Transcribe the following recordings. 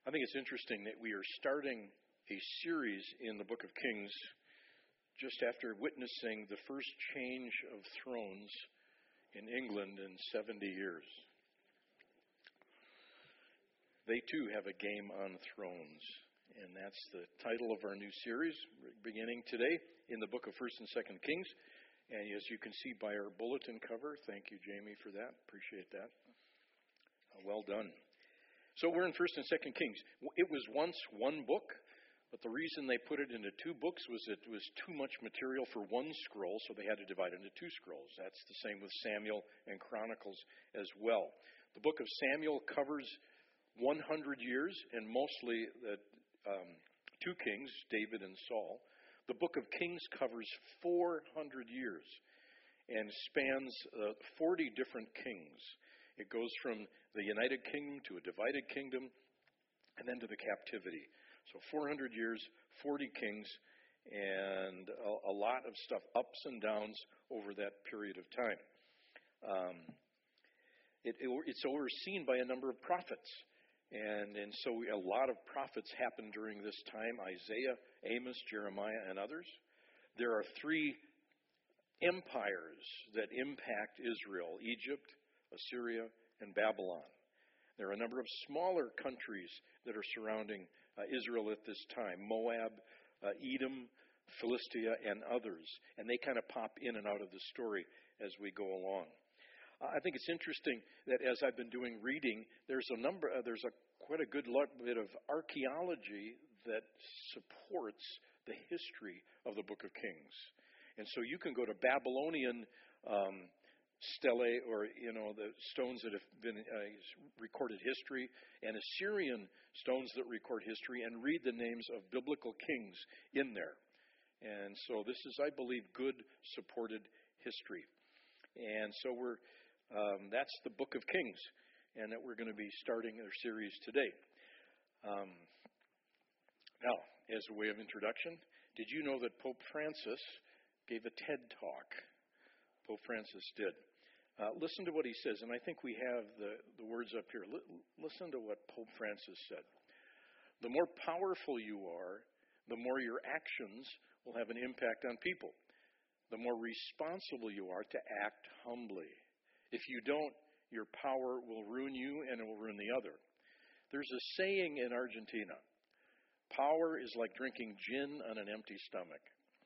I think it's interesting that we are starting a series in the book of Kings just after witnessing the first change of thrones in England in 70 years. They too have a game on thrones, and that's the title of our new series beginning today in the book of 1st and 2nd Kings. And as you can see by our bulletin cover, thank you, Jamie, for that. Appreciate that. Well done. So we're in 1st and 2nd Kings. It was once one book, but the reason they put it into two books was it was too much material for one scroll, so they had to divide it into two scrolls. That's the same with Samuel and Chronicles as well. The book of Samuel covers 100 years, and mostly the two kings, David and Saul. The book of Kings covers 400 years and spans 40 different kings. It goes from the United Kingdom to a divided kingdom and then to the captivity. So 400 years, 40 kings, and a lot of stuff, ups and downs over that period of time. It's overseen by a number of prophets. And so a lot of prophets happened during this time: Isaiah, Amos, Jeremiah, and others. There are three empires that impact Israel: Egypt, Assyria, and Babylon. There are a number of smaller countries that are surrounding Israel at this time: Moab, Edom, Philistia, and others. And they kind of pop in and out of the story as we go along. I think it's interesting that as I've been doing reading, there's quite a good bit of archaeology that supports the history of the Book of Kings. And so you can go to Babylonian stelae, or the stones that have been recorded history, and Assyrian stones that record history, and read the names of biblical kings in there. And so this is, I believe, good supported history. And so that's the Book of Kings, and that we're going to be starting our series today. Now, as a way of introduction, did you know that Pope Francis gave a TED Talk? Pope Francis did. Listen to what he says, and I think we have the words up here. Listen to what Pope Francis said. The more powerful you are, the more your actions will have an impact on people. The more responsible you are to act humbly. If you don't, your power will ruin you and it will ruin the other. There's a saying in Argentina: power is like drinking gin on an empty stomach.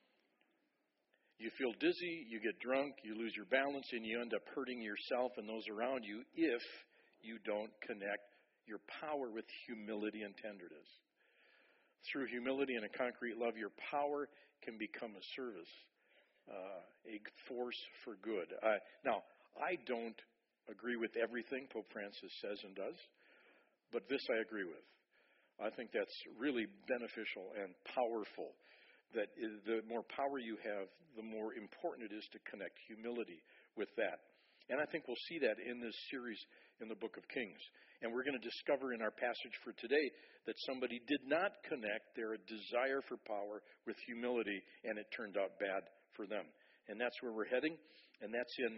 You feel dizzy, you get drunk, you lose your balance, and you end up hurting yourself and those around you if you don't connect your power with humility and tenderness. Through humility and a concrete love, your power can become a service, a force for good. Now, I don't agree with everything Pope Francis says and does, but this I agree with. I think that's really beneficial and powerful. That the more power you have, the more important it is to connect humility with that. And I think we'll see that in this series in the Book of Kings. And we're going to discover in our passage for today that somebody did not connect their desire for power with humility, and it turned out bad for them. And that's where we're heading, and that's in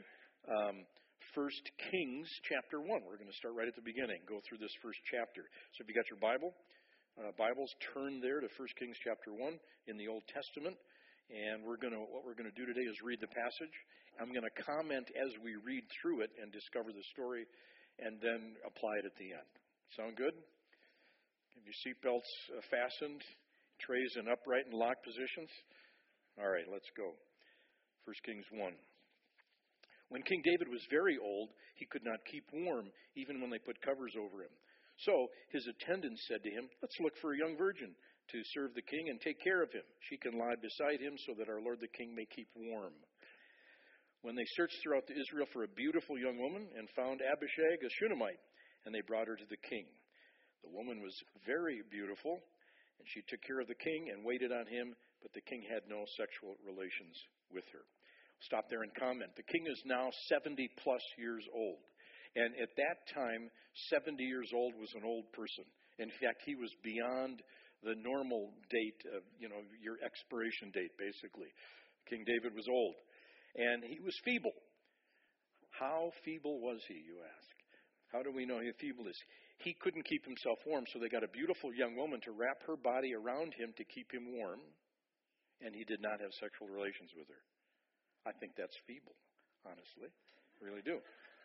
1 Kings chapter 1. We're going to start right at the beginning, go through this first chapter. So if you got your Bibles, turn there to 1 Kings chapter 1 in the Old Testament. And what we're going to do today is read the passage. I'm going to comment as we read through it and discover the story, and then apply it at the end. Sound good? Have your seatbelts fastened, trays in upright and locked positions? All right, let's go. 1 Kings 1. When King David was very old, he could not keep warm, even when they put covers over him. So his attendants said to him, "Let's look for a young virgin to serve the king and take care of him. She can lie beside him so that our lord the king may keep warm." When they searched throughout Israel for a beautiful young woman and found Abishag, a Shunammite, and they brought her to the king. The woman was very beautiful, and she took care of the king and waited on him, but the king had no sexual relations with her. Stop there and comment. The king is now 70 plus years old. And at that time, 70 years old was an old person. In fact, he was beyond the normal date of, your expiration date, basically. King David was old. And he was feeble. How feeble was he, you ask? How do we know how feeble he is? he couldn't keep himself warm, so they got a beautiful young woman to wrap her body around him to keep him warm, and he did not have sexual relations with her. I think that's feeble, honestly. I really do.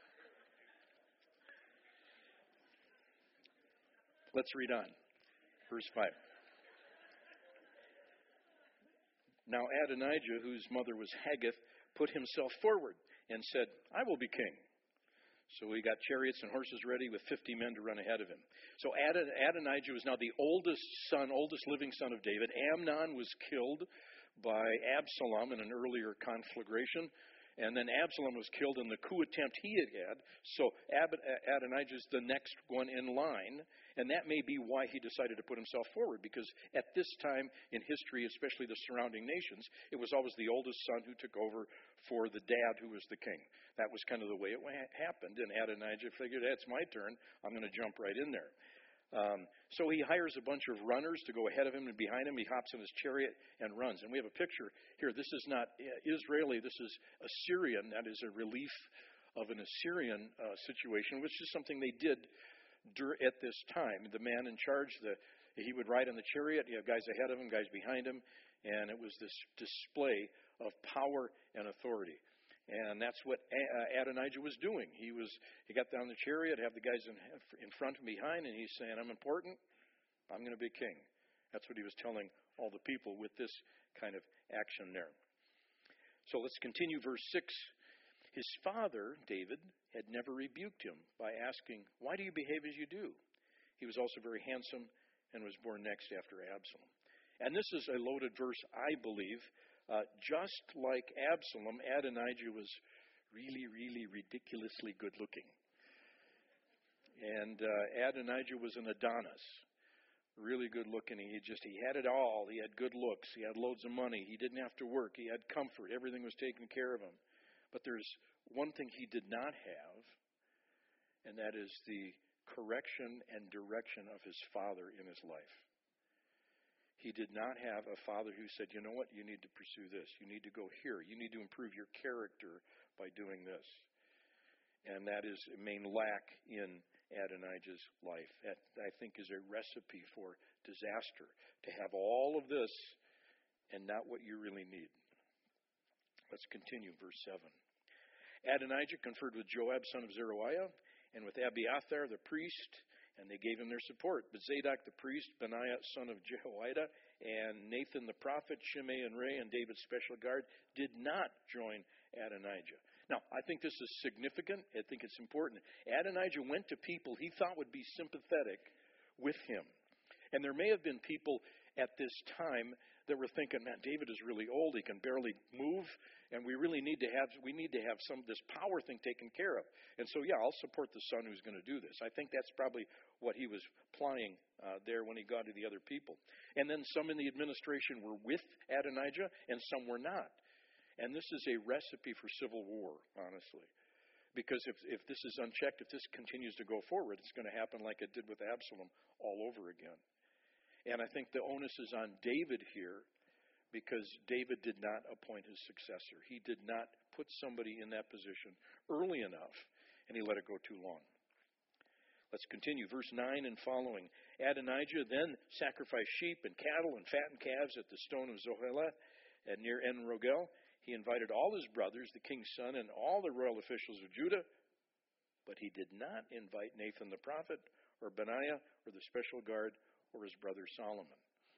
Let's read on. Verse 5. Now Adonijah, whose mother was Haggith, put himself forward and said, I will be king. So he got chariots and horses ready with 50 men to run ahead of him. So Adonijah was now the oldest living son of David. Amnon was killed by Absalom in an earlier conflagration. And then Absalom was killed in the coup attempt he had had. So Adonijah is the next one in line. And that may be why he decided to put himself forward. Because at this time in history, especially the surrounding nations, it was always the oldest son who took over for the dad who was the king. That was kind of the way it happened. And Adonijah figured, it's my turn. I'm going to jump right in there. So he hires a bunch of runners to go ahead of him and behind him. He hops in his chariot and runs. And we have a picture here. This is not Israeli. This is Assyrian. That is a relief of an Assyrian situation, which is something they did at this time. The man in charge, he would ride in the chariot. You have guys ahead of him, guys behind him. And it was this display of power and authority. And that's what Adonijah was doing. He got down the chariot, have the guys in front and behind, and he's saying, I'm important, I'm going to be king. That's what he was telling all the people with this kind of action there. So let's continue verse 6. His father, David, had never rebuked him by asking, why do you behave as you do? He was also very handsome and was born next after Absalom. And this is a loaded verse, I believe. Just like Absalom, Adonijah was really, really ridiculously good looking. And Adonijah was an Adonis, really good looking. He had it all. He had good looks. He had loads of money. He didn't have to work. He had comfort. Everything was taken care of him. But there's one thing he did not have, and that is the correction and direction of his father in his life. He did not have a father who said, you know what, you need to pursue this. You need to go here. You need to improve your character by doing this. And that is a main lack in Adonijah's life. That, I think, is a recipe for disaster, to have all of this and not what you really need. Let's continue, verse 7. Adonijah conferred with Joab, son of Zeruiah, and with Abiathar, the priest, and they gave him their support. But Zadok the priest, Benaiah son of Jehoiada, and Nathan the prophet, Shimei and Rei, and David's special guard did not join Adonijah. Now, I think this is significant. I think it's important. Adonijah went to people he thought would be sympathetic with him. And there may have been people at this time that were thinking, man, David is really old. He can barely move. And we really need to have some of this power thing taken care of. And so, yeah, I'll support the son who's going to do this. I think that's probably what he was plying there when he got to the other people. And then some in the administration were with Adonijah and some were not. And this is a recipe for civil war, honestly. Because if this is unchecked, if this continues to go forward, it's going to happen like it did with Absalom all over again. And I think the onus is on David here, because David did not appoint his successor. He did not put somebody in that position early enough, and he let it go too long. Let's continue. Verse 9 and following. Adonijah then sacrificed sheep and cattle and fattened calves at the stone of Zohelah and near En-Rogel. He invited all his brothers, the king's son, and all the royal officials of Judah, but he did not invite Nathan the prophet or Benaiah or the special guard or his brother Solomon.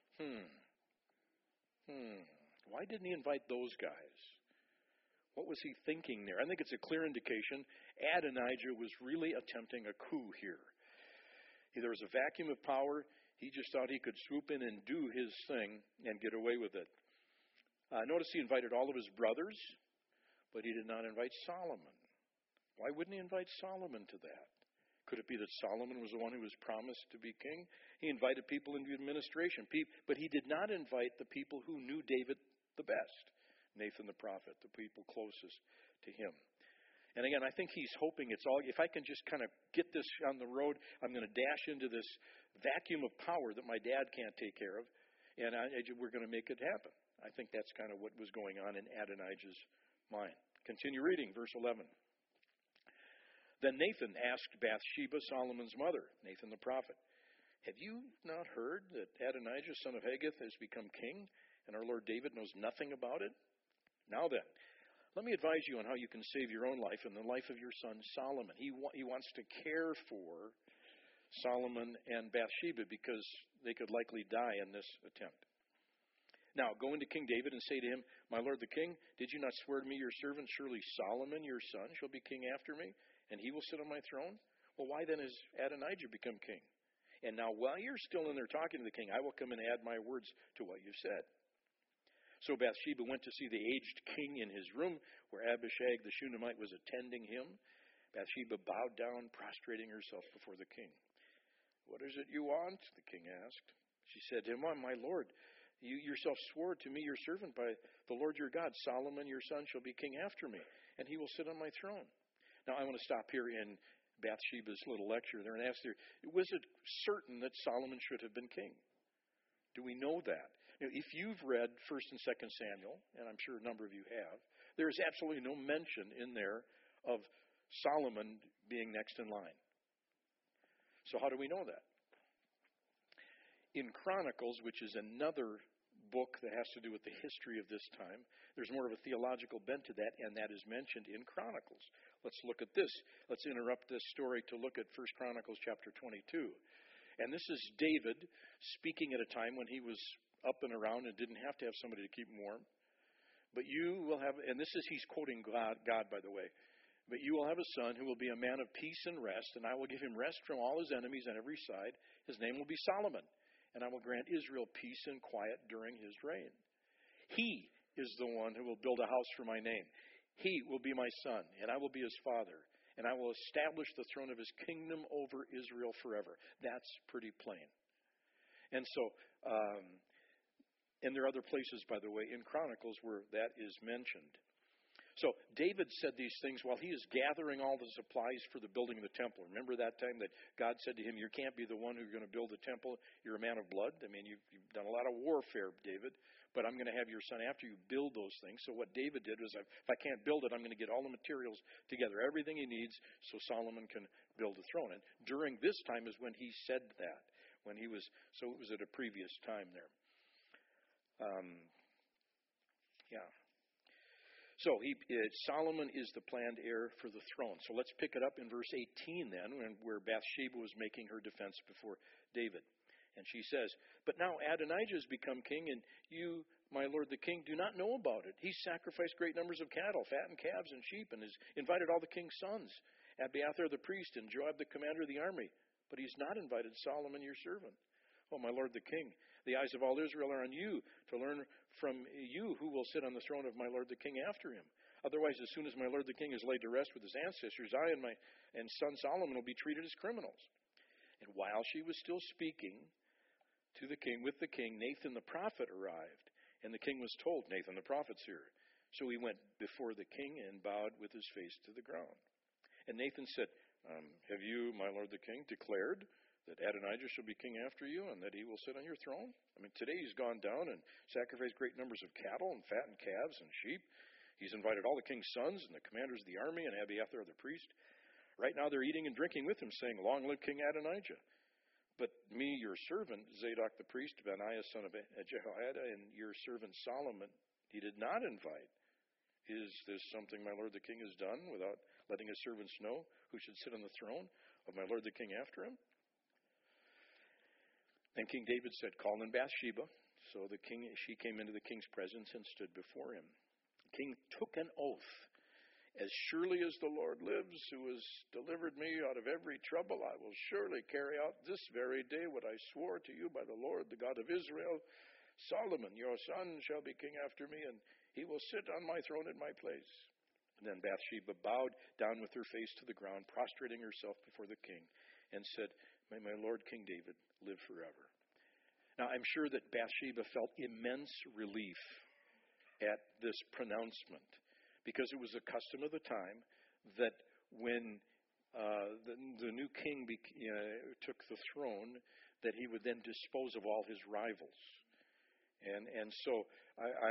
Why didn't he invite those guys? What was he thinking there? I think it's a clear indication Adonijah was really attempting a coup here. There was a vacuum of power. He just thought he could swoop in and do his thing and get away with it. Notice he invited all of his brothers, but he did not invite Solomon. Why wouldn't he invite Solomon to that? Could it be that Solomon was the one who was promised to be king? He invited people into administration, but he did not invite the people who knew David the best, Nathan the prophet, the people closest to him. And again, I think he's hoping it's all, if I can just kind of get this on the road, I'm going to dash into this vacuum of power that my dad can't take care of, and we're going to make it happen. I think that's kind of what was going on in Adonijah's mind. Continue reading, verse 11. Then Nathan asked Bathsheba, Solomon's mother, Nathan the prophet, "Have you not heard that Adonijah, son of Haggith, has become king, and our Lord David knows nothing about it? Now then, let me advise you on how you can save your own life and the life of your son Solomon." He wants to care for Solomon and Bathsheba because they could likely die in this attempt. "Now, go into King David and say to him, 'My lord the king, did you not swear to me, your servant, surely Solomon, your son, shall be king after me, and he will sit on my throne? Well, why then has Adonijah become king? And now, while you're still in there talking to the king, I will come and add my words to what you've said.' So Bathsheba went to see the aged king in his room, where Abishag the Shunammite was attending him. Bathsheba bowed down, prostrating herself before the king. 'What is it you want?' the king asked. She said to him, 'Oh, my lord, you yourself swore to me, your servant, by the Lord your God, Solomon your son shall be king after me, and he will sit on my throne.' Now, I want to stop here in Bathsheba's little lecture there and ask her, was it certain that Solomon should have been king? Do we know that? Now, if you've read 1st and 2nd Samuel, and I'm sure a number of you have, there is absolutely no mention in there of Solomon being next in line. So how do we know that? In Chronicles, which is another book that has to do with the history of this time, there's more of a theological bent to that, and that is mentioned in Chronicles. Let's look at this. Let's interrupt this story to look at 1 Chronicles chapter 22. And this is David speaking at a time when he was up and around and didn't have to have somebody to keep him warm. But you will have, and this is, he's quoting God, by the way, but you will have a son who will be a man of peace and rest, and I will give him rest from all his enemies on every side. His name will be Solomon, and I will grant Israel peace and quiet during his reign. He is the one who will build a house for my name. He will be my son, and I will be his father, and I will establish the throne of his kingdom over Israel forever. That's pretty plain. And so, and there are other places, by the way, in Chronicles where that is mentioned. So David said these things while he is gathering all the supplies for the building of the temple. Remember that time that God said to him, you can't be the one who's going to build the temple. You're a man of blood. I mean, you've done a lot of warfare, David, but I'm going to have your son after you build those things. So what David did was, if I can't build it, I'm going to get all the materials together, everything he needs, so Solomon can build the throne. And during this time is when he said that, when he was, so it was at a previous time there. Yeah. So Solomon is the planned heir for the throne. So let's pick it up in verse 18 then, where Bathsheba was making her defense before David. And she says, but now Adonijah has become king, and you, my lord the king, do not know about it. He sacrificed great numbers of cattle, fattened calves and sheep, and has invited all the king's sons, Abiathar the priest and Joab the commander of the army. But he's not invited Solomon your servant. Oh, my lord the king, the eyes of all Israel are on you to learn from you who will sit on the throne of my lord the king after him. Otherwise, as soon as my lord the king is laid to rest with his ancestors, I and my son Solomon will be treated as criminals. And while she was still speaking to the king, with the king, Nathan the prophet arrived, and the king was told, Nathan the prophet's here. So he went before the king and bowed with his face to the ground. And Nathan said, have you, my lord the king, declared that Adonijah shall be king after you, and that he will sit on your throne? I mean, today he's gone down and sacrificed great numbers of cattle and fattened calves and sheep. He's invited all the king's sons and the commanders of the army and Abiathar the priest. Right now they're eating and drinking with him, saying, long live King Adonijah. But me, your servant, Zadok the priest, Benaiah son of Jehoiada, and your servant Solomon, he did not invite. Is this something my lord the king has done without letting his servants know who should sit on the throne of my lord the king after him? Then King David said, call in Bathsheba. So she came into the king's presence and stood before him. The king took an oath. As surely as the Lord lives, who has delivered me out of every trouble, I will surely carry out this very day what I swore to you by the Lord, the God of Israel. Solomon, your son, shall be king after me, and he will sit on my throne in my place. And then Bathsheba bowed down with her face to the ground, prostrating herself before the king, and said, may my lord King David live forever. Now, I'm sure that Bathsheba felt immense relief at this pronouncement, because it was a custom of the time that when the new king took the throne, that he would then dispose of all his rivals. And so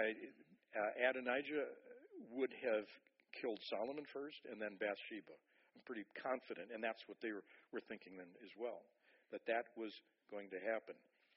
Adonijah would have killed Solomon first and then Bathsheba. I'm pretty confident, and that's what they were thinking then as well, that was going to happen.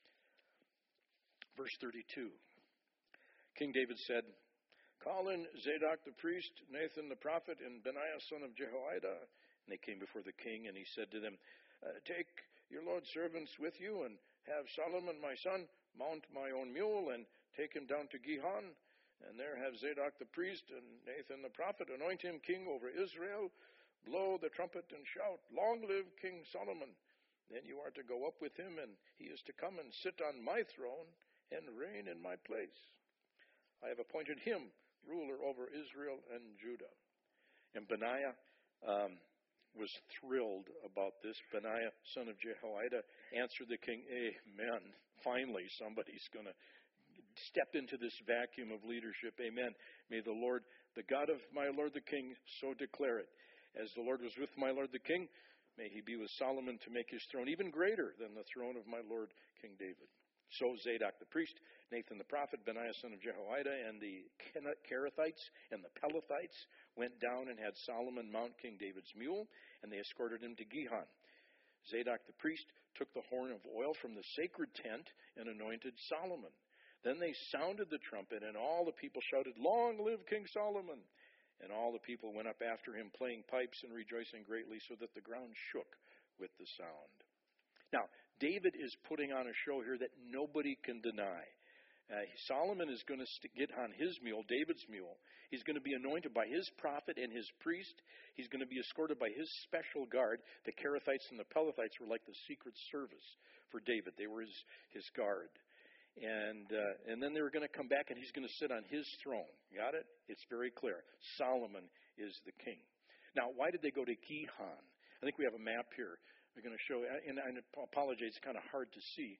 Verse 32. King David said, "Call in Zadok the priest, Nathan the prophet, and Benaiah son of Jehoiada." And they came before the king, and he said to them, "Take your Lord's servants with you, and have Solomon my son mount my own mule, and take him down to Gihon. And there have Zadok the priest and Nathan the prophet anoint him king over Israel. Blow the trumpet and shout, 'Long live King Solomon!' Then you are to go up with him, and he is to come and sit on my throne and reign in my place. I have appointed him ruler over Israel and Judah." And Benaiah was thrilled about this. Benaiah, son of Jehoiada, answered the king, "Amen. Finally, somebody's going to step into this vacuum of leadership. Amen. May the Lord, the God of my Lord the king, so declare it. As the Lord was with my Lord the king, may he be with Solomon to make his throne even greater than the throne of my Lord King David." So Zadok the priest, Nathan the prophet, Benaiah son of Jehoiada, and the Kerethites and the Pelethites went down and had Solomon mount King David's mule, and they escorted him to Gihon. Zadok the priest took the horn of oil from the sacred tent and anointed Solomon. Then they sounded the trumpet, and all the people shouted, "Long live King Solomon!" And all the people went up after him, playing pipes and rejoicing greatly, so that the ground shook with the sound. Now, David is putting on a show here that nobody can deny. Solomon is going to get on his mule, David's mule. He's going to be anointed by his prophet and his priest. He's going to be escorted by his special guard. The Kerethites and the Pelethites were like the secret service for David. They were his guard. And then they were going to come back, and he's going to sit on his throne. Got it? It's very clear. Solomon is the king. Now, why did they go to Gihon? I think we have a map here. We're going to show, and I apologize, it's kind of hard to see.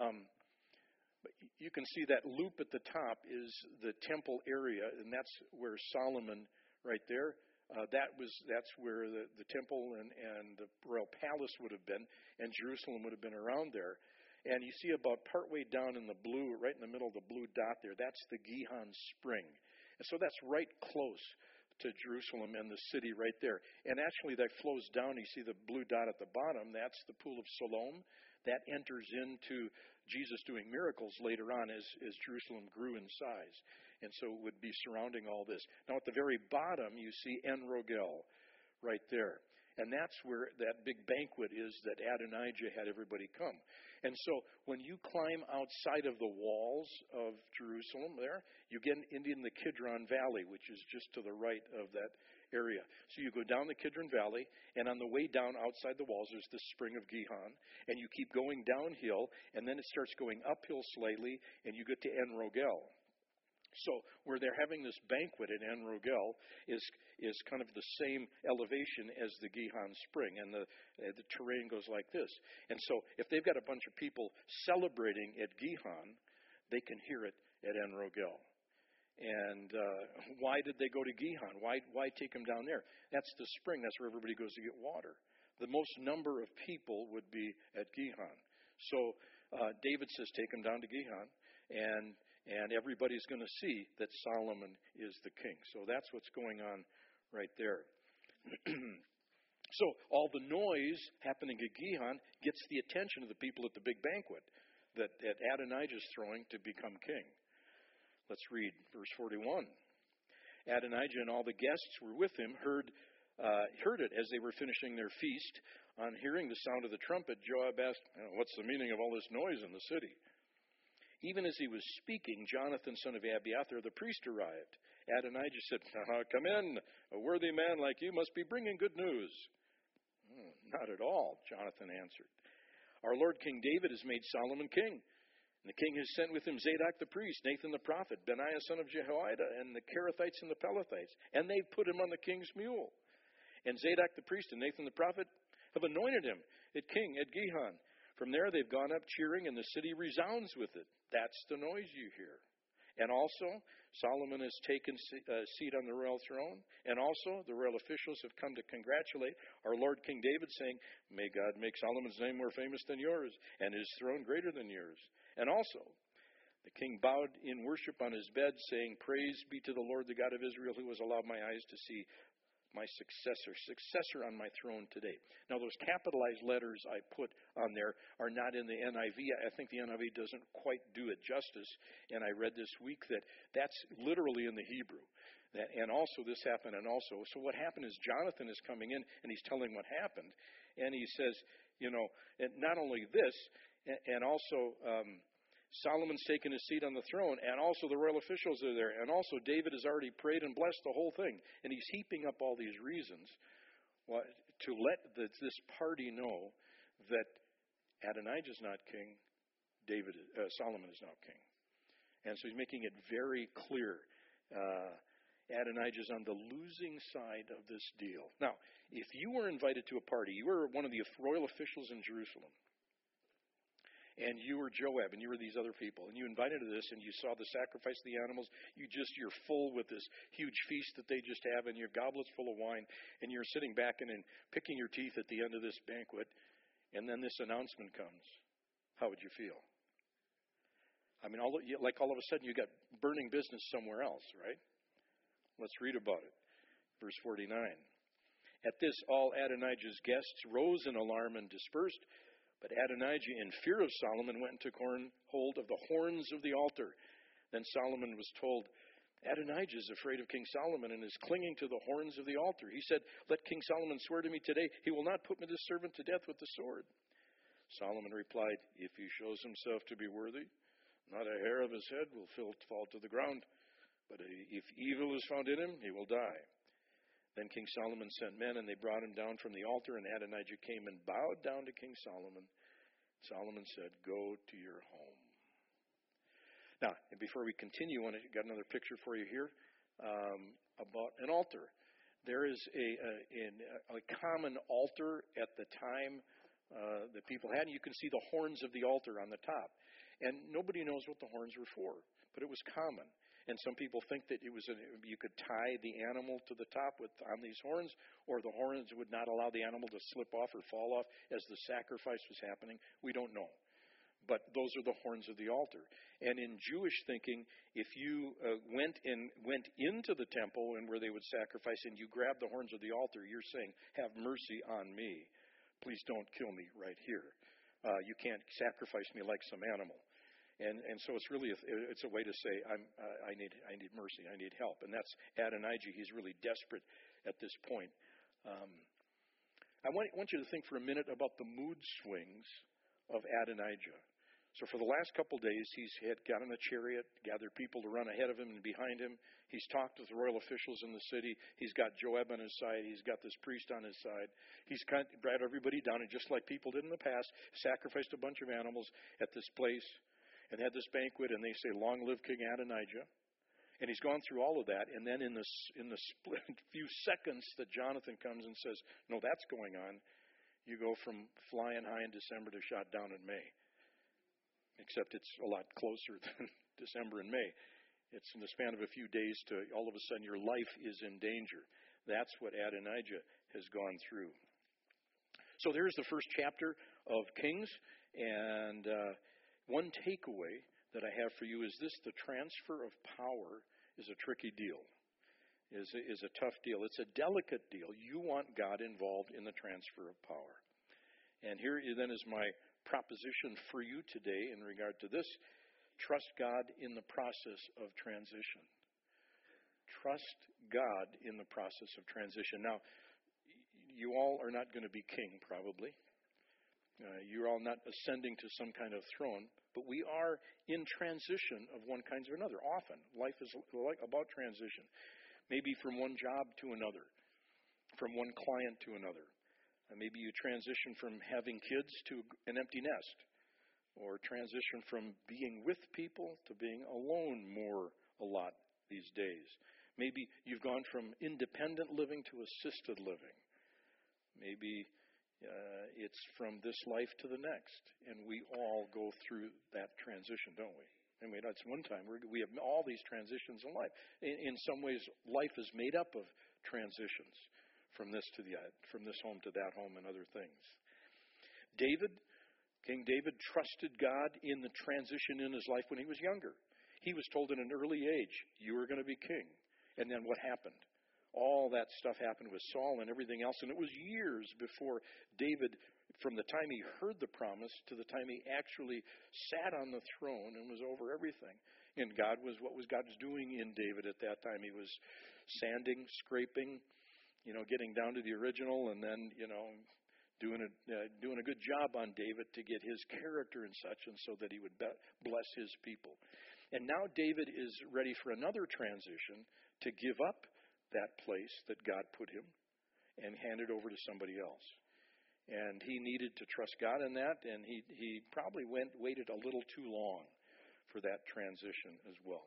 But you can see that loop at the top is the temple area, and that's where Solomon, right there, that's where the temple and the royal palace would have been, and Jerusalem would have been around there. And you see about partway down in the blue, right in the middle of the blue dot there, that's the Gihon Spring. And so that's right close to Jerusalem and the city right there. And actually that flows down, you see the blue dot at the bottom, that's the Pool of Siloam. That enters into Jesus doing miracles later on as Jerusalem grew in size. And so it would be surrounding all this. Now at the very bottom you see En Rogel right there. And that's where that big banquet is that Adonijah had everybody come. And so when you climb outside of the walls of Jerusalem there, you get into the Kidron Valley, which is just to the right of that area. So you go down the Kidron Valley, and on the way down outside the walls, there's the spring of Gihon, and you keep going downhill, and then it starts going uphill slightly, and you get to En Rogel. So where they're having this banquet at En Rogel is kind of the same elevation as the Gihon Spring, and the terrain goes like this. And so if they've got a bunch of people celebrating at Gihon, they can hear it at En Rogel. And why did they go to Gihon? Why take them down there? That's the spring. That's where everybody goes to get water. The most number of people would be at Gihon. So David says, take them down to Gihon, and everybody's going to see that Solomon is the king. So that's what's going on right there. So all the noise happening at Gihon gets the attention of the people at the big banquet that Adonijah's throwing to become king. Let's read verse 41. Adonijah and all the guests who were with him heard it as they were finishing their feast. On hearing the sound of the trumpet, Joab asked, "What's the meaning of all this noise in the city?" Even as he was speaking, Jonathan, son of Abiathar, the priest, arrived. Adonijah said, "Come in. A worthy man like you must be bringing good news." "Not at all," Jonathan answered. "Our Lord King David has made Solomon king. And the king has sent with him Zadok the priest, Nathan the prophet, Benaiah son of Jehoiada, and the Kerethites and the Pelethites. And they've put him on the king's mule. And Zadok the priest and Nathan the prophet have anointed him king at Gihon. From there they've gone up cheering, and the city resounds with it. That's the noise you hear. And also, Solomon has taken a seat on the royal throne. And also, the royal officials have come to congratulate our Lord King David, saying, 'May God make Solomon's name more famous than yours, and his throne greater than yours.' And also, the king bowed in worship on his bed, saying, 'Praise be to the Lord, the God of Israel, who has allowed my eyes to see my successor on my throne today. Now, those capitalized letters I put on there are not in the NIV. I think the NIV doesn't quite do it justice. And I read this week that that's literally in the Hebrew. And also this happened, and also. So what happened is Jonathan is coming in, and he's telling what happened. And he says, and not only this, and also Solomon's taken his seat on the throne, and also the royal officials are there, and also David has already prayed and blessed the whole thing. And he's heaping up all these reasons to let this party know that Adonijah is not king, Solomon is now king. And so he's making it very clear. Adonijah is on the losing side of this deal. Now, if you were invited to a party, you were one of the royal officials in Jerusalem, and you were Joab, and you were these other people, and you invited to this, and you saw the sacrifice of the animals, you're full with this huge feast that they just have, and your goblet's full of wine, and you're sitting back and picking your teeth at the end of this banquet, and then this announcement comes. How would you feel? I mean, all of a sudden you got burning business somewhere else, right? Let's read about it. Verse 49. At this, all Adonijah's guests rose in alarm and dispersed. But Adonijah, in fear of Solomon, went and took hold of the horns of the altar. Then Solomon was told, Adonijah is afraid of King Solomon and is clinging to the horns of the altar. He said, let King Solomon swear to me today, he will not put this servant to death with the sword. Solomon replied, if he shows himself to be worthy, not a hair of his head will fall to the ground. But if evil is found in him, he will die. Then King Solomon sent men, and they brought him down from the altar, and Adonijah came and bowed down to King Solomon. Solomon said, go to your home. Now, and before we continue, I got another picture for you here about an altar. There is a common altar at the time that people had, and you can see the horns of the altar on the top. And nobody knows what the horns were for, but it was common. And some people think that you could tie the animal to the top on these horns, or the horns would not allow the animal to slip off or fall off as the sacrifice was happening. We don't know. But those are the horns of the altar. And in Jewish thinking, if you went into the temple and where they would sacrifice, and you grabbed the horns of the altar, you're saying, have mercy on me. Please don't kill me right here. You can't sacrifice me like some animal. And so it's really it's a way to say I need mercy, I need help, and that's Adonijah. He's really desperate at this point. I want you to think for a minute about the mood swings of Adonijah. So for the last couple of days, he's got in a chariot, gathered people to run ahead of him and behind him. He's talked with the royal officials in the city. He's got Joab on his side. He's got this priest on his side. He's kind of brought everybody down, and just like people did in the past, sacrificed a bunch of animals at this place and had this banquet, and they say, long live King Adonijah. And he's gone through all of that, and then in the split few seconds that Jonathan comes and says, no, that's going on, you go from flying high in December to shot down in May. Except it's a lot closer than December and May. It's in the span of a few days to all of a sudden your life is in danger. That's what Adonijah has gone through. So there's the first chapter of Kings, and one takeaway that I have for you is this: the transfer of power is a tricky deal, is a tough deal. It's a delicate deal. You want God involved in the transfer of power. And here then is my proposition for you today in regard to this: trust God in the process of transition. Trust God in the process of transition. Now, you all are not going to be king, probably. You're all not ascending to some kind of throne, but we are in transition of one kind or another. Often, life is about transition. Maybe from one job to another, from one client to another. Maybe you transition from having kids to an empty nest, or transition from being with people to being alone a lot these days. Maybe you've gone from independent living to assisted living. Maybe it's from this life to the next, and we all go through that transition, don't we? I mean, that's one time. We have all these transitions in life. In some ways, life is made up of transitions. From this home to that home, and other things. King David trusted God in the transition in his life when he was younger. He was told at an early age, you are going to be king. And then what happened? All that stuff happened with Saul and everything else. And it was years before David, from the time he heard the promise to the time he actually sat on the throne and was over everything. And what was God doing in David at that time? He was sanding, scraping, getting down to the original, and then, doing a good job on David to get his character and such, and so that he would bless his people. And now David is ready for another transition to give up that place that God put him and hand it over to somebody else. And he needed to trust God in that, and he probably waited a little too long for that transition as well.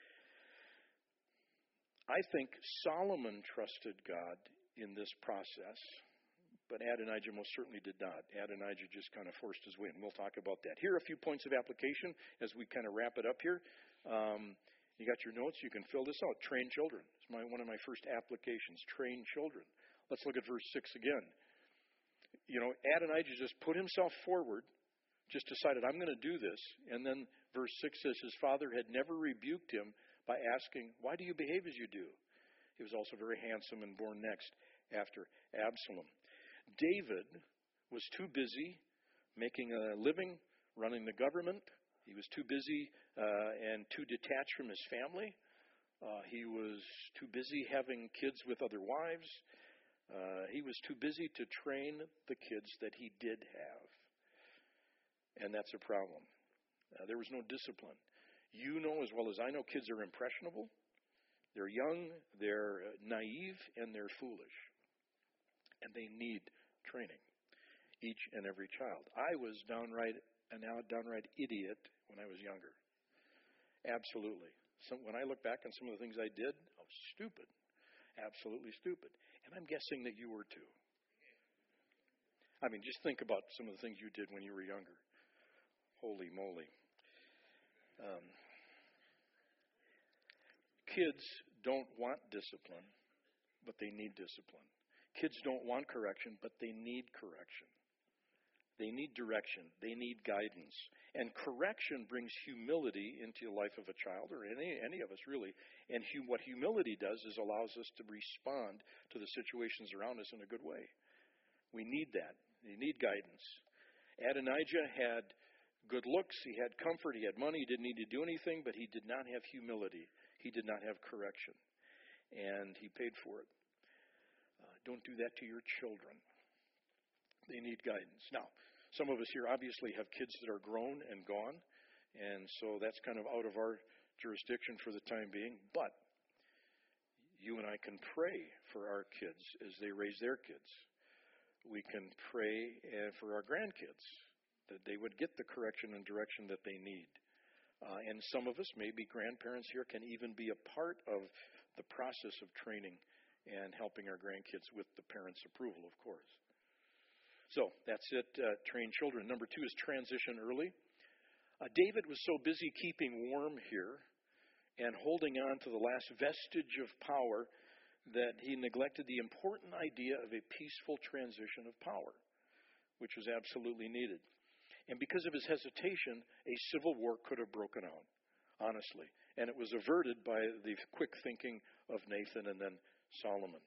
I think Solomon trusted God in this process, but Adonijah most certainly did not. Adonijah just kind of forced his way, and we'll talk about that. Here are a few points of application as we kind of wrap it up here. You got your notes. You can fill this out. Train children. It's one of my first applications. Train children. Let's look at verse 6 again. Adonijah just put himself forward, just decided, I'm going to do this. And then verse 6 says his father had never rebuked him by asking, why do you behave as you do? He was also very handsome and born next after Absalom. David was too busy making a living, running the government. He was too busy and too detached from his family. He was too busy having kids with other wives. He was too busy to train the kids that he did have. And that's a problem. There was no discipline. You know as well as I know, kids are impressionable. They're young, they're naive, and they're foolish. And they need training, each and every child. I was downright idiot when I was younger. Absolutely. When I look back on some of the things I did, I was stupid. Absolutely stupid. And I'm guessing that you were too. I mean, just think about some of the things you did when you were younger. Holy moly. Kids don't want discipline, but they need discipline. Kids don't want correction, but they need correction. They need direction. They need guidance. And correction brings humility into the life of a child, or any of us really. And what humility does is allows us to respond to the situations around us in a good way. We need that. We need guidance. Adonijah had good looks. He had comfort. He had money. He didn't need to do anything, but he did not have humility. He did not have correction. And he paid for it. Don't do that to your children. They need guidance. Now, some of us here obviously have kids that are grown and gone, and so that's kind of out of our jurisdiction for the time being. But you and I can pray for our kids as they raise their kids. We can pray for our grandkids, that they would get the correction and direction that they need. And some of us, maybe grandparents here, can even be a part of the process of training and helping our grandkids with the parents' approval, of course. So that's it, train children. Number 2 is transition early. David was so busy keeping warm here and holding on to the last vestige of power that he neglected the important idea of a peaceful transition of power, which was absolutely needed. And because of his hesitation, a civil war could have broken out, honestly. And it was averted by the quick thinking of Nathan and then Solomon.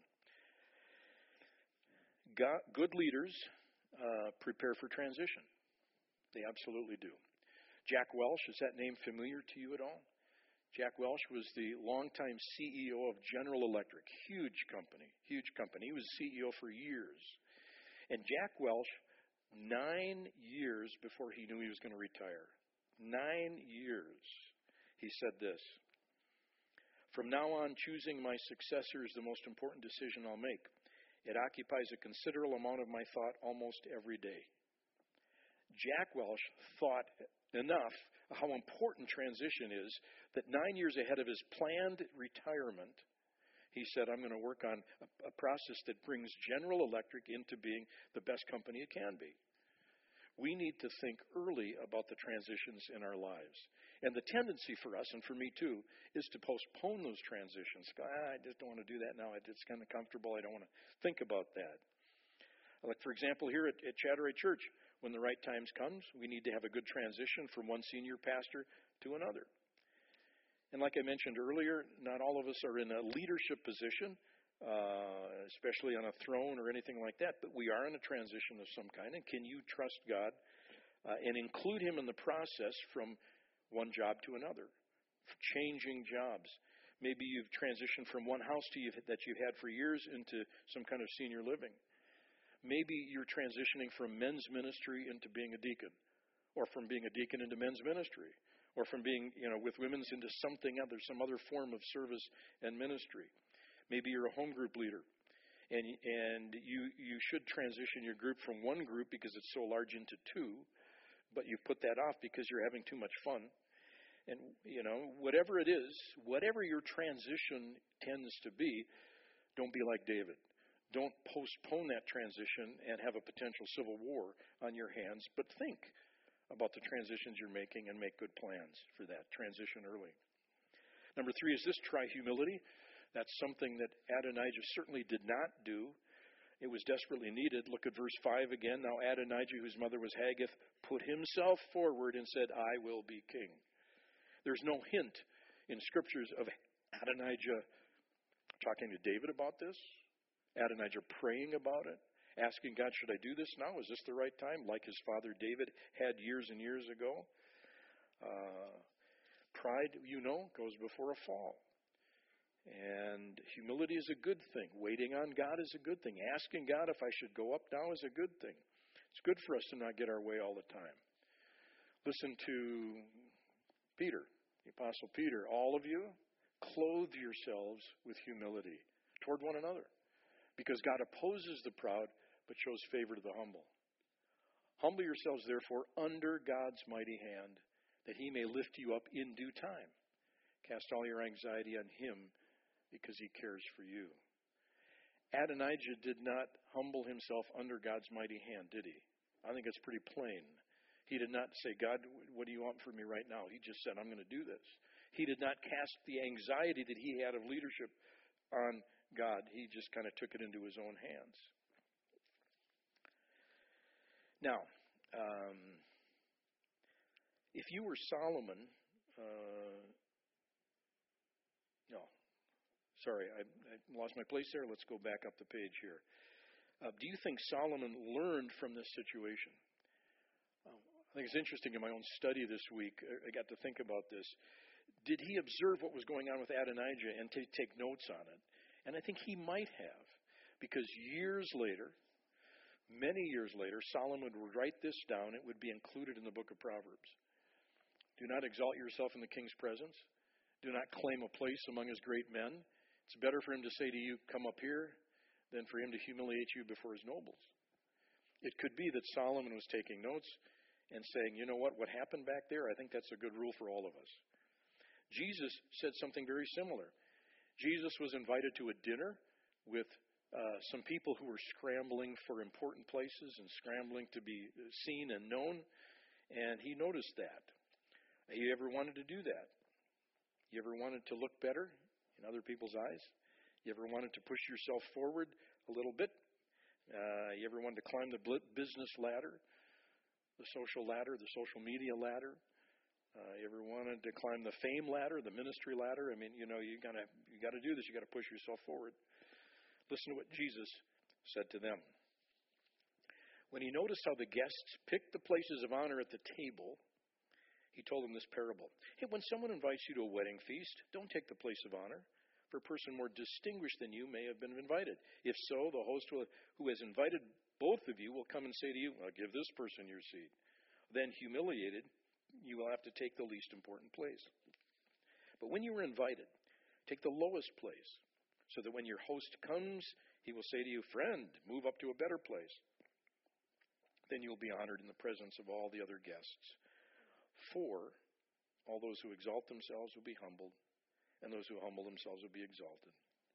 Good leaders prepare for transition. They absolutely do. Jack Welch, is that name familiar to you at all? Jack Welch was the longtime CEO of General Electric. Huge company. He was CEO for years. And Jack Welch, 9 years before he knew he was going to retire, 9 years, he said this: "From now on, choosing my successor is the most important decision I'll make. It occupies a considerable amount of my thought almost every day." Jack Welch thought enough how important transition is that 9 years ahead of his planned retirement, he said, I'm going to work on a process that brings General Electric into being the best company it can be. We need to think early about the transitions in our lives. And the tendency for us, and for me too, is to postpone those transitions. I just don't want to do that now. It's kind of comfortable. I don't want to think about that. Like, for example, here at Chatteray Church, when the right times comes, we need to have a good transition from one senior pastor to another. And like I mentioned earlier, not all of us are in a leadership position, especially on a throne or anything like that, but we are in a transition of some kind. And can you trust God and include Him in the process from one job to another, changing jobs? Maybe you've transitioned from one house that you've had for years into some kind of senior living. Maybe you're transitioning from men's ministry into being a deacon, or from being a deacon into men's ministry, or from being, with women's into something other, some other form of service and ministry. Maybe you're a home group leader, and you should transition your group from one group because it's so large into two, but you've put that off because you're having too much fun. And, whatever it is, whatever your transition tends to be, don't be like David. Don't postpone that transition and have a potential civil war on your hands, but think about the transitions you're making and make good plans for that transition early. Number 3 is this: try humility. That's something that Adonijah certainly did not do. It was desperately needed. Look at verse 5 again. Now Adonijah, whose mother was Haggith, put himself forward and said, I will be king. There's no hint in scriptures of Adonijah talking to David about this, Adonijah praying about it, asking God, should I do this now? Is this the right time? Like his father David had years and years ago. Pride, goes before a fall. And humility is a good thing. Waiting on God is a good thing. Asking God if I should go up now is a good thing. It's good for us to not get our way all the time. Listen to Peter, the Apostle Peter. All of you, clothe yourselves with humility toward one another, because God opposes the proud but shows favor to the humble. Humble yourselves, therefore, under God's mighty hand, that He may lift you up in due time. Cast all your anxiety on Him, because He cares for you. Adonijah did not humble himself under God's mighty hand, did he? I think it's pretty plain. He did not say, God, what do you want from me right now? He just said, I'm going to do this. He did not cast the anxiety that he had of leadership on God. He just kind of took it into his own hands. Now, if you were Solomon, I lost my place there. Let's go back up the page here. Do you think Solomon learned from this situation? I think it's interesting in my own study this week, I got to think about this. Did he observe what was going on with Adonijah and take notes on it? And I think he might have, because many years later, Solomon would write this down. It would be included in the book of Proverbs. Do not exalt yourself in the king's presence. Do not claim a place among his great men. It's better for him to say to you, come up here, than for him to humiliate you before his nobles. It could be that Solomon was taking notes and saying, you know what happened back there? I think that's a good rule for all of us. Jesus said something very similar. Jesus was invited to a dinner with some people who were scrambling for important places and scrambling to be seen and known, and he noticed that. You ever wanted to do that? You ever wanted to look better in other people's eyes? You ever wanted to push yourself forward a little bit? You ever wanted to climb the business ladder, the social ladder, the social media ladder? You ever wanted to climb the fame ladder, the ministry ladder? I mean, you got to do this. You got to push yourself forward. Listen to what Jesus said to them. When he noticed how the guests picked the places of honor at the table, he told them this parable. Hey, when someone invites you to a wedding feast, don't take the place of honor, for a person more distinguished than you may have been invited. If so, the host who has invited both of you will come and say to you, well, give this person your seat. Then, humiliated, you will have to take the least important place. But when you are invited, take the lowest place, so that when your host comes, he will say to you, friend, move up to a better place. Then you will be honored in the presence of all the other guests. For all those who exalt themselves will be humbled, and those who humble themselves will be exalted.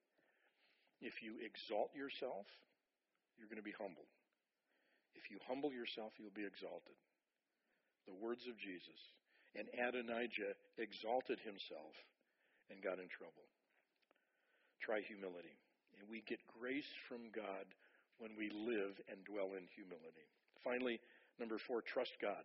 If you exalt yourself, you're going to be humbled. If you humble yourself, you'll be exalted. The words of Jesus. And Adonijah exalted himself and got in trouble. Try humility. And we get grace from God when we live and dwell in humility. Finally, number 4, trust God.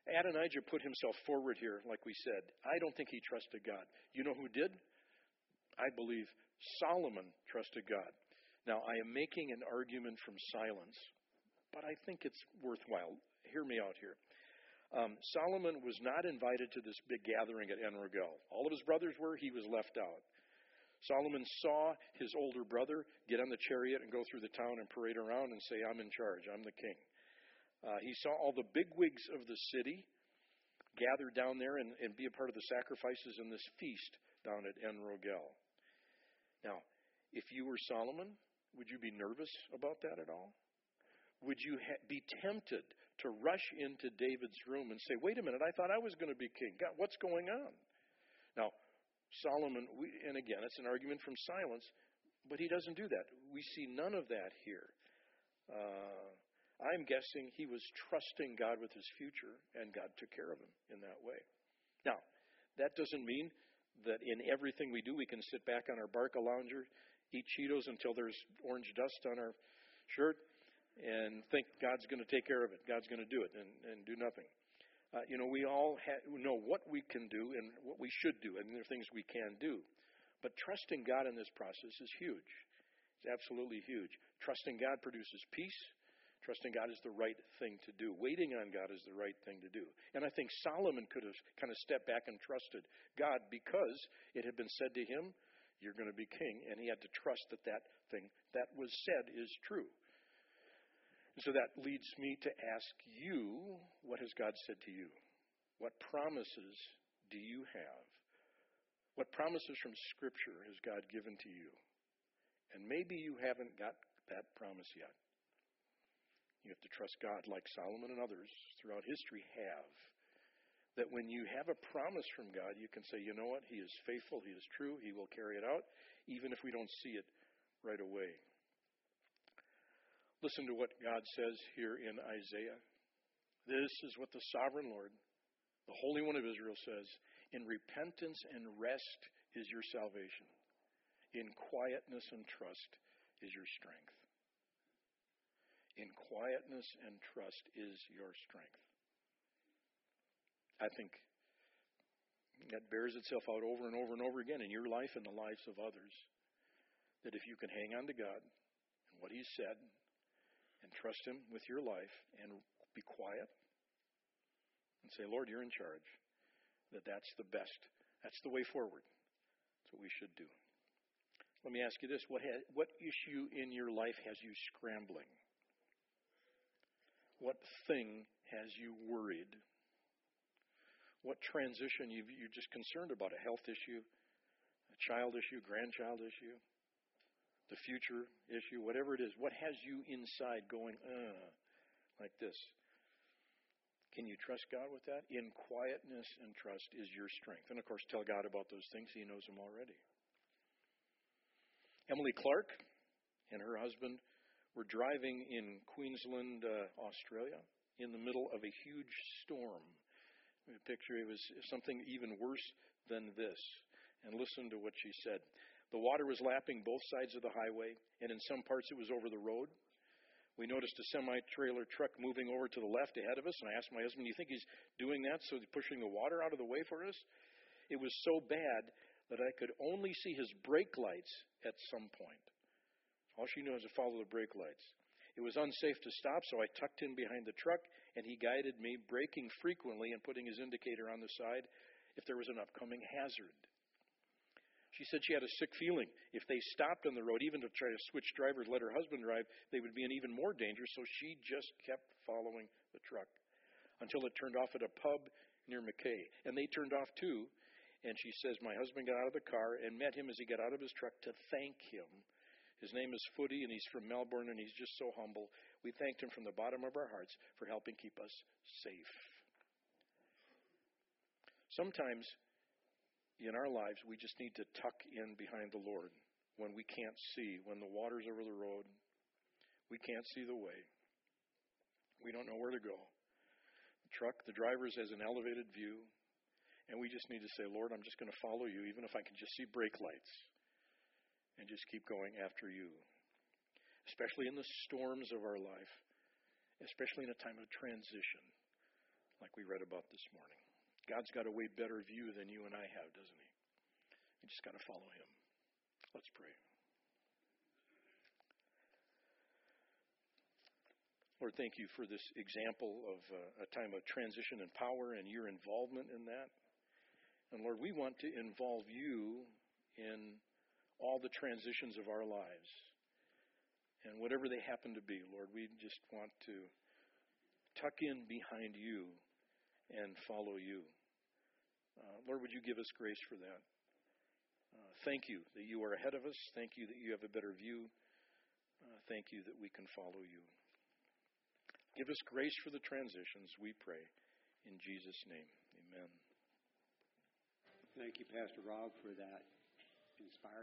Adonijah put himself forward here, like we said. I don't think he trusted God. You know who did? I believe Solomon trusted God. Now, I am making an argument from silence, but I think it's worthwhile. Hear me out here. Solomon was not invited to this big gathering at En Rogel. All of his brothers were. He was left out. Solomon saw his older brother get on the chariot and go through the town and parade around and say, I'm in charge, I'm the king. He saw all the bigwigs of the city gather down there and be a part of the sacrifices in this feast down at En Rogel. Now, if you were Solomon, would you be nervous about that at all? Would you be tempted to rush into David's room and say, wait a minute, I thought I was going to be king. God, what's going on? Now, Solomon, and again, it's an argument from silence, but he doesn't do that. We see none of that here. I'm guessing he was trusting God with his future, and God took care of him in that way. Now, that doesn't mean that in everything we do, we can sit back on our Barca lounger, eat Cheetos until there's orange dust on our shirt, and think God's going to take care of it. God's going to do it and do nothing. We all know what we can do and what we should do, and there are things we can do. But trusting God in this process is huge. It's absolutely huge. Trusting God produces peace. Trusting God is the right thing to do. Waiting on God is the right thing to do. And I think Solomon could have kind of stepped back and trusted God because it had been said to him, you're going to be king. And he had to trust that that thing that was said is true. And so that leads me to ask you, what has God said to you? What promises do you have? What promises from Scripture has God given to you? And maybe you haven't got that promise yet. You have to trust God like Solomon and others throughout history have. That when you have a promise from God, you can say, you know what, He is faithful, He is true, He will carry it out, even if we don't see it right away. Listen to what God says here in Isaiah. This is what the sovereign Lord, the Holy One of Israel says, in repentance and rest is your salvation. In quietness and trust is your strength. In quietness and trust is your strength. I think that bears itself out over and over and over again in your life and the lives of others. That if you can hang on to God and what He said and trust Him with your life and be quiet and say, Lord, you're in charge, that's the best. That's the way forward. That's what we should do. Let me ask you this. What issue in your life has you scrambling? What thing has you worried? What transition you're just concerned about? A health issue, a child issue, grandchild issue, the future issue, whatever it is. What has you inside going, like this? Can you trust God with that? In quietness and trust is your strength. And of course, tell God about those things. He knows them already. Emily Clark and her husband were driving in Queensland, Australia, in the middle of a huge storm. The picture, it was something even worse than this. And listen to what she said. The water was lapping both sides of the highway, and in some parts it was over the road. We noticed a semi-trailer truck moving over to the left ahead of us, and I asked my husband, do you think he's doing that so he's pushing the water out of the way for us? It was so bad that I could only see his brake lights at some point. All she knew was to follow the brake lights. It was unsafe to stop, so I tucked in behind the truck, and he guided me, braking frequently and putting his indicator on the side if there was an upcoming hazard. She said she had a sick feeling. If they stopped on the road, even to try to switch drivers, let her husband drive, they would be in even more danger, so she just kept following the truck until it turned off at a pub near Mackay. And they turned off too, and she says, my husband got out of the car and met him as he got out of his truck to thank him. His name is Footy, and he's from Melbourne, and he's just so humble. We thanked him from the bottom of our hearts for helping keep us safe. Sometimes in our lives, we just need to tuck in behind the Lord when we can't see, when the water's over the road. We can't see the way. We don't know where to go. The driver's has an elevated view, and we just need to say, Lord, I'm just going to follow you, even if I can just see brake lights. And just keep going after you. Especially in the storms of our life. Especially in a time of transition. Like we read about this morning. God's got a way better view than you and I have, doesn't He? We just got to follow Him. Lord, thank you for this example of a time of transition and power and your involvement in that. And Lord, we want to involve you in all the transitions of our lives. And whatever they happen to be, Lord, we just want to tuck in behind you and follow you. Lord, would you give us grace for that? Thank you that you are ahead of us. Thank you that you have a better view. Thank you that we can follow you. Give us grace for the transitions, we pray. In Jesus' name, amen. Thank you, Pastor Rob, for that inspiring.